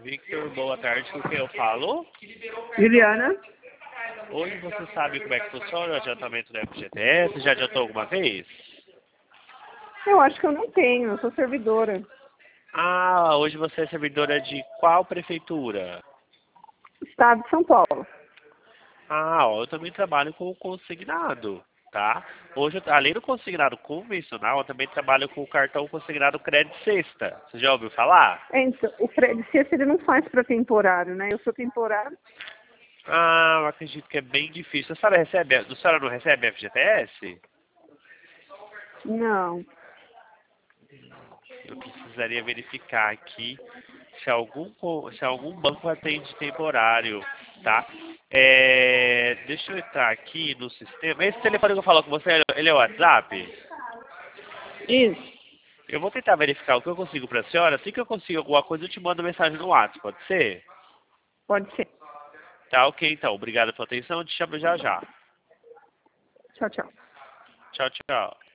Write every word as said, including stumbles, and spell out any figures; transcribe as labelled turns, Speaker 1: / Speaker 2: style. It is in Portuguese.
Speaker 1: Victor, boa tarde, com quem eu falo?
Speaker 2: Juliana?
Speaker 1: Hoje você sabe como é que funciona o adiantamento do F G T S? Já adiantou alguma vez?
Speaker 2: Eu acho que eu não tenho, eu sou servidora.
Speaker 1: Ah, hoje você é servidora de qual prefeitura?
Speaker 2: Estado de São Paulo.
Speaker 1: Ah, ó, eu também trabalho com o consignado, tá? Hoje, eu- além do consignado convencional, eu também trabalho com o cartão consignado Crédito Sexta. Você já ouviu falar?
Speaker 2: Então, o Fred Sexta ele não faz para temporário, né? Eu sou temporário.
Speaker 1: Ah, eu acredito que é bem difícil. A senhora, recebe, a senhora não recebe F G T S?
Speaker 2: Não.
Speaker 1: Eu precisaria verificar aqui se algum, co- se algum banco atende temporário, tá? É, deixa eu entrar aqui no sistema. Esse telefone que eu falo com você, ele é o WhatsApp?
Speaker 2: Isso.
Speaker 1: Eu vou tentar verificar o que eu consigo para a senhora. Assim que eu consigo alguma coisa, eu te mando mensagem no WhatsApp, pode ser?
Speaker 2: Pode ser.
Speaker 1: Tá, ok, então. Obrigado pela atenção. Eu te chamo já já.
Speaker 2: Tchau, tchau.
Speaker 1: Tchau, tchau.